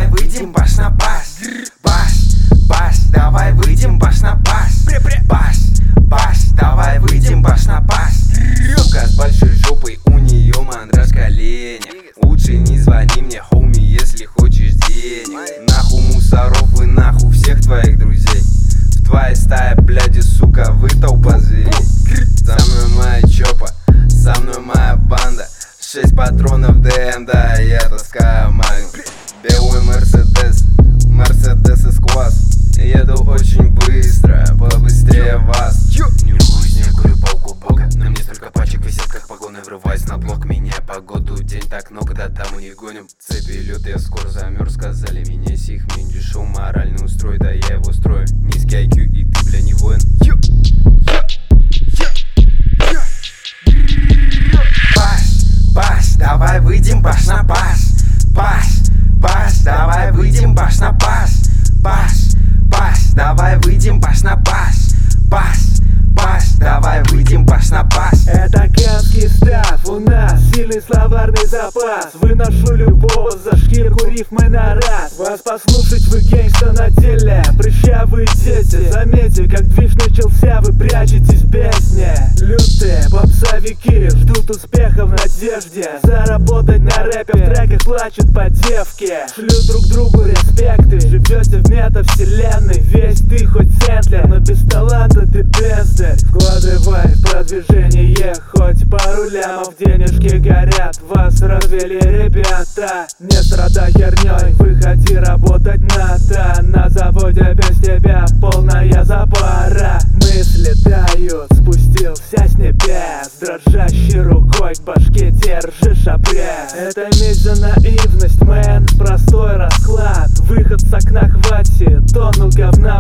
давай выйдем баш на баш. Баш, давай выйдем баш на баш. Баш, давай выйдем баш на баш. Сука с большой жопой, у нее мандраж в коленях. Лучше не звони мне, хоуми, если хочешь денег. Нахуй мусоров и нахуй всех твоих друзей. В твоей стае, бляди, сука, вы толпа зверей. Со мной моя чопа, со мной моя банда. 6 патронов ДМ, да, я таскаю магнум. Белый Мерседес, Мерседес S-класс. Еду очень быстро, побыстрее вас. Не хуй с ней, курю палку бога. На мне столько пачек висят, как погоны. Врываюсь на блок, меняя погоду. День так много, да там и не гоним. Цепи лед, я скоро замерз. Сказали, меня сих меньше шоу. Моральный устрой, да я его строю. Низкий IQ и ты, бля, не воин. Баш, давай выйдем баш на баш. Баш, давай выйдем баш на баш. Баш, давай выйдем баш на баш. Баш, давай выйдем баш на баш. Это Кенский став, у нас сильный словарный запас. Выношу любого за шкирку рифмы на раз. Вас послушать, вы гейнгста на деле. Прыщавые дети, заметьте, как движ начался, вы прячетесь в бездне. Лютые попсовики ждут успеха в надежде. Заработать на рэпе, в треках плачут по девке. Шлют друг другу респекты, живете в метавселенной. Весь ты хоть Сентлер, но без таланта ты бездарь. Вкладывай в продвижение хоть пару лямов, денежки горят, вас развели ребята. Не страдай херней, выходи работать надо. На заводе без тебя полная запара. Мысли тают, спустился с небес. Дрожащей рукой к башке держишь обрез. Это месть за наивность, мэн, простой расклад. Выход с окна хватит, тонну говна